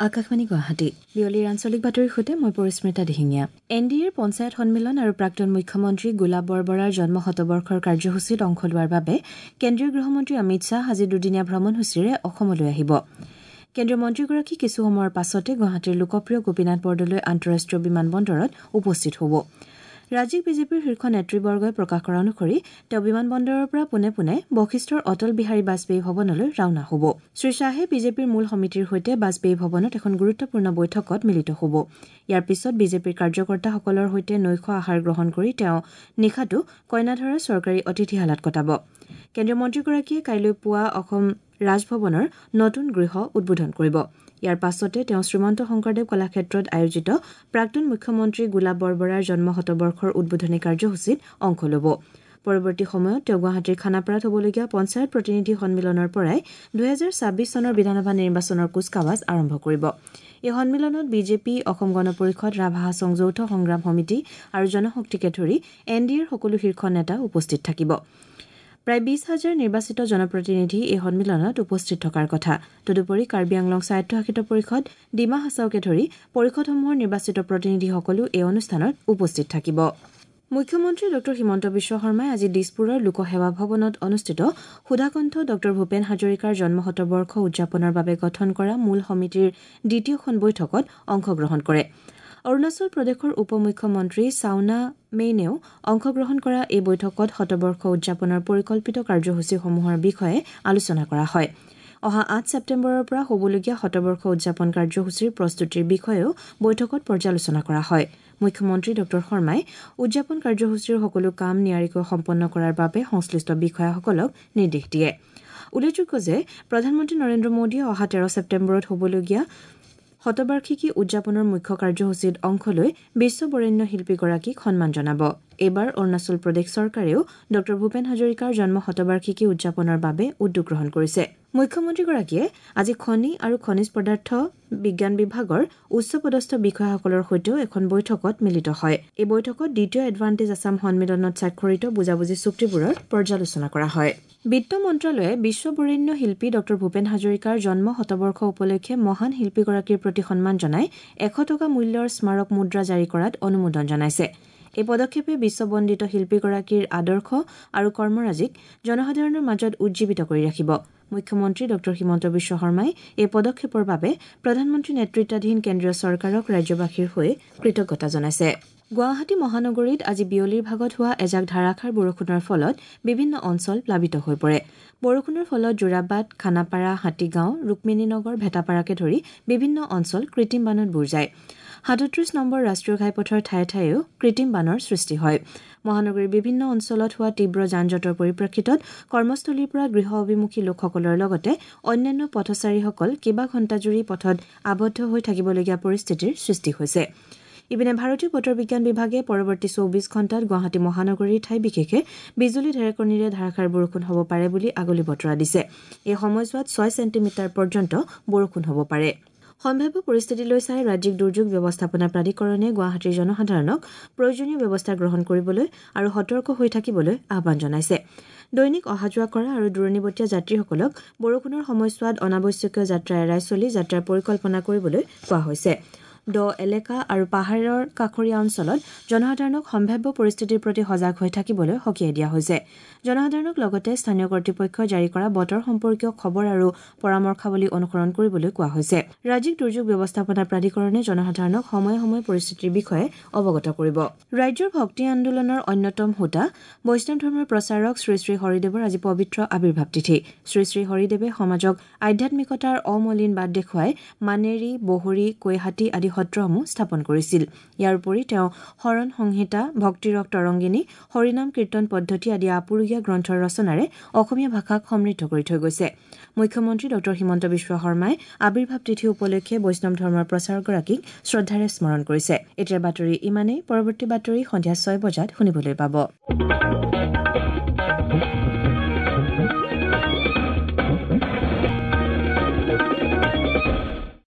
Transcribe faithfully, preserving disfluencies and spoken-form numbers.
আকাশবাণী গুৱাহাটী বিয়লিৰ আঞ্চলিক বাতৰিৰ সৈতে মই পৰিস্মিতা দিহিঙীয়া। এন ডি এৰ পঞ্চায়ত সন্মিলন আৰু প্ৰাক্তন মুখ্যমন্ত্ৰী গোলাপ বৰবৰাৰ জন্ম শতবৰ্ষৰ কাৰ্যসূচীত অংশ লোৱাৰ বাবে কেন্দ্ৰীয় গৃহমন্ত্ৰী অমিত শ্বাহ আজি দুদিনীয়া ভ্ৰমণসূচীৰে অসমলৈ আহিব। কেন্দ্ৰীয় মন্ত্ৰীগৰাকী কিছু সময়ৰ পাছতে গুৱাহাটীৰ লোকপ্ৰিয় গোপীনাথ বৰদলৈ আন্তঃৰাষ্ট্ৰীয় বিমানবন্দৰত উপস্থিত হ'ব। ৰাজ্যিক বিজেপিৰ শীৰ্ষ নেতৃবৰ্গই প্ৰকাশ কৰা অনুসৰি তেওঁ বিমানবন্দৰৰ পৰা পোনে পোনে বশিষ্ঠৰ অটল বিহাৰী বাজপেয়ী ভৱনলৈ ৰাওনা হ'ব। শ্ৰীশ্বাহে বিজেপিৰ মূল সমিতিৰ সৈতে বাজপেয়ী ভৱনত এখন গুৰুত্বপূৰ্ণ বৈঠকত মিলিত হ'ব। ইয়াৰ পিছত বিজেপিৰ কাৰ্যকৰ্তাসকলৰ সৈতে নৈশ আহাৰ গ্ৰহণ কৰি তেওঁ নিশাটো কইনাধৰা চৰকাৰী অতিথিশালাত কটাব। কেন্দ্ৰীয় মন্ত্ৰীগৰাকীয়ে কাইলৈ পুৱা অসম ৰাজভৱনৰ নতুন গৃহ উদ্বোধন কৰিব। ইয়াৰ পাছতে তেওঁ শ্ৰীমন্ত শংকৰদেৱ কলাক্ষেত্ৰত আয়োজিত প্ৰাক্তন মুখ্যমন্ত্ৰী গোলাপ বৰবৰাৰ জন্ম শতবৰ্ষৰ উদ্বোধনী কাৰ্যসূচীত অংশ ল'ব। পৰৱৰ্তী সময়ত তেওঁ গুৱাহাটীৰ খানাপাৰাত হ'বলগীয়া পঞ্চায়ত প্ৰতিনিধি সন্মিলনৰ পৰাই দুহেজাৰ ছাব্বিছ চনৰ বিধানসভা নিৰ্বাচনৰ কুচকাৱাজ আৰম্ভ কৰিব। এই সন্মিলনত বিজেপি, অসম গণ পৰিষদ, ৰাভা হাছং যৌথ সংগ্ৰাম সমিতি আৰু জনশক্তিকে ধৰি এন ডি এৰ সকলো শীৰ্ষ নেতা উপস্থিত থাকিব। প্ৰায় বিশ হাজাৰ নিৰ্বাচিত জনপ্ৰতিনিধি এই সন্মিলনত উপস্থিত থকাৰ কথা। তদুপৰি কাৰ্বি আংলং স্বায়ত্তশাসিত পৰিষদ, ডিমা হাছাওকে ধৰি পৰিষদসমূহৰ নিৰ্বাচিত প্ৰতিনিধিসকলো এই অনুষ্ঠানত উপস্থিত থাকিব। মুখ্যমন্ত্ৰী ড হিমন্ত বিশ্ব শৰ্মাই আজি দিছপুৰৰ লোকসেৱা ভৱনত অনুষ্ঠিত সুধাকণ্ঠ ড ভূপেন হাজৰিকাৰ জন্ম শতবৰ্ষ উদযাপনৰ বাবে গঠন কৰা মূল সমিতিৰ দ্বিতীয়খন বৈঠকত অংশগ্ৰহণ কৰে। অৰুণাচল প্ৰদেশৰ উপ মুখ্যমন্ত্ৰী চাওনা মেইনেও অংশগ্ৰহণ কৰা এই বৈঠকত শতবৰ্ষ উদযাপনৰ পৰিকল্পিত কাৰ্যসূচীসমূহৰ বিষয়ে আলোচনা কৰা হয়। অহা আঠ ছেপ্টেম্বৰৰ পৰা হ'বলগীয়া শতবৰ্ষ উদযাপন কাৰ্যসূচীৰ প্ৰস্তুতিৰ বিষয়েও বৈঠকত পৰ্যালোচনা কৰা হয়। মুখ্যমন্ত্ৰী ড শৰ্মাই উদযাপন কাৰ্যসূচীৰ সকলো কাম নিয়াৰিকৈ সম্পন্ন কৰাৰ বাবে সংশ্লিষ্ট বিষয়াসকলক নিৰ্দেশ দিয়ে। উল্লেখযোগ্য যে প্ৰধানমন্ত্ৰী নৰেন্দ্ৰ মোদীয়ে অহা তেৰ ছেপ্টেম্বৰত হ'বলগীয়া শতবাৰ্ষিকী উদযাপনৰ মুখ্য কাৰ্যসূচীত অংশ লৈ বিশ্ব বৰেণ্য শিল্পীগৰাকীক সন্মান জনাব। এইবাৰ অৰুণাচল প্ৰদেশ চৰকাৰেও ড ভূপেন হাজৰিকাৰ জন্ম শতবাৰ্ষিকী উদযাপনৰ বাবে উদ্যোগ গ্ৰহণ কৰিছে। মুখ্যমন্ত্ৰীগৰাকীয়ে আজি খনি আৰু খনিজ পদাৰ্থ বিজ্ঞান বিভাগৰ উচ্চপদস্থ বিষয়াসকলৰ সৈতেও এখন বৈঠকত মিলিত হয়। এই বৈঠকত দ্বিতীয় এডভান্টেজ আছাম সন্মিলনত স্বাক্ষৰিত বুজাবুজি চুক্তিবোৰৰ পৰ্যালোচনা কৰা হয়। বিত্ত মন্ত্ৰালয়ে বিশ্ব বৰেণ্য শিল্পী ড ভূপেন হাজৰিকাৰ জন্ম শতবৰ্ষ উপলক্ষে মহান শিল্পীগৰাকীৰ প্ৰতি সন্মান জনাই এশ টকা মূল্যৰ স্মাৰক মুদ্ৰা জাৰি কৰাত অনুমোদন জনাইছে। এই পদক্ষেপে বিশ্ববন্দিত শিল্পীগৰাকীৰ আদৰ্শ আৰু কৰ্মৰাজিক জনসাধাৰণৰ মাজত উজ্জীৱিত কৰি ৰাখিব। মুখ্যমন্ত্ৰী ড হিমন্ত বিশ্ব শৰ্মাই এই পদক্ষেপৰ বাবে প্ৰধানমন্ত্ৰী নেতৃত্বাধীন কেন্দ্ৰীয় চৰকাৰক ৰাজ্যবাসীৰ হৈ কৃতজ্ঞতা জনাইছে। গুৱাহাটী মহানগৰীত আজি বিয়লিৰ ভাগত হোৱা এজাক ধাৰাসাৰ বৰষুণৰ ফলত বিভিন্ন অঞ্চল প্লাবিত হৈ পৰে। বৰষুণৰ ফলত যোৰাবাট, খানাপাৰা, হাতীগাঁও, ৰুক্মিণীনগৰ, ভেটাপাৰাকে ধৰি বিভিন্ন অঞ্চল কৃত্ৰিম বানত বুৰ যায়। সাতত্ৰিশ নম্বৰ ৰাষ্ট্ৰীয় ঘাইপথৰ ঠায়ে ঠায়েও কৃত্ৰিম বানৰ সৃষ্টি হয়। মহানগৰীৰ বিভিন্ন অঞ্চলত হোৱা তীব্ৰ যান-জঁটৰ পৰিপ্ৰেক্ষিতত কৰ্মস্থলীৰ পৰা গৃহ অভিমুখী লোকসকলৰ লগতে অন্যান্য পথচাৰীসকল কেইবা ঘণ্টাজুৰি পথত আবদ্ধ হৈ থাকিবলগীয়া পৰিস্থিতিৰ সৃষ্টি হৈছে। ইপিনে ভাৰতীয় বতৰ বিজ্ঞান বিভাগে পৰৱৰ্তী চৌবিশ ঘণ্টাত গুৱাহাটী মহানগৰীৰ ঠাই বিশেষে বিজুলী ঢেৰেকণীৰে ধাৰাসাৰ বৰষুণ হ'ব পাৰে বুলি আগলি বতৰা দিছে। এই সময়ছোৱাত ছয় ছেণ্টিমিটাৰ পৰ্যন্ত বৰষুণ হ'ব পাৰে। সম্ভাৱ্য পৰিস্থিতিলৈ চাই ৰাজ্যিক দুৰ্যোগ ব্যৱস্থাপনা প্ৰাধিকৰণে গুৱাহাটীৰ জনসাধাৰণক প্ৰয়োজনীয় ব্যৱস্থা গ্ৰহণ কৰিবলৈ আৰু সতৰ্ক হৈ থাকিবলৈ আহ্বান জনাইছে। দৈনিক অহা যোৱা কৰা আৰু দূৰণিবতীয়া যাত্ৰীসকলক বৰষুণৰ সময়ছোৱাত অনাৱশ্যকীয় যাত্ৰা এৰাই চলি যাত্ৰাৰ পৰিকল্পনা কৰিবলৈ কোৱা হৈছে। দ এলেকা আৰু পাহাৰৰ কাষৰীয়া অঞ্চলত জনসাধাৰণক সম্ভাৱ্য পৰিস্থিতিৰ প্ৰতি সজাগ হৈ থাকিবলৈ সকীয়াই দিয়া হৈছে। জনসাধাৰণক লগতে স্থানীয় কৰ্তৃপক্ষই জাৰি কৰা বতৰ সম্পৰ্কীয় খবৰ আৰু পৰামৰ্শাৱলী অনুসৰণ কৰিবলৈ কোৱা হৈছে। ৰাজ্যিক দুৰ্যোগ ব্যৱস্থাপনা প্ৰাধিকৰণে জনসাধাৰণক সময়ে সময়ে পৰিস্থিতিৰ বিষয়ে অৱগত কৰিব। ৰাজ্যৰ ভক্তি আন্দোলনৰ অন্যতম হোতা বৈষ্ণৱ ধৰ্মৰ প্ৰচাৰক শ্ৰী শ্ৰী হৰিদেৱৰ আজি পবিত্ৰ আৱিৰ্ভাৱ তিথি। শ্ৰী শ্ৰী হৰিদেৱে সমাজক আধ্যাত্মিকতাৰ অমলিন বাট দেখুৱাই মানেৰী, বহৰী, কৈহাটী আদি সত্ৰসমূহ স্থাপন কৰিছিল। ইয়াৰ উপৰি তেওঁ শৰণ সংহিতা, ভক্তিৰস তৰংগিনী, হৰিনাম কীৰ্তন পদ্ধতি আদি আপুৰুগীয়া গ্ৰন্থৰ ৰচনাৰে অসমীয়া ভাষাক সমৃদ্ধ কৰি থৈ গৈছে। মুখ্যমন্ত্ৰী ড হিমন্ত বিশ্ব শৰ্মাই আৱিৰ্ভাৱ তিথি উপলক্ষে বৈষ্ণৱ ধৰ্মৰ প্ৰচাৰকগৰাকীক শ্ৰদ্ধাৰে স্মৰণ কৰিছে। এতিয়াৰ বাতৰি ইমানেই। পৰৱৰ্তী বাতৰি সন্ধিয়া ছয় বজাত শুনিবলৈ পাব।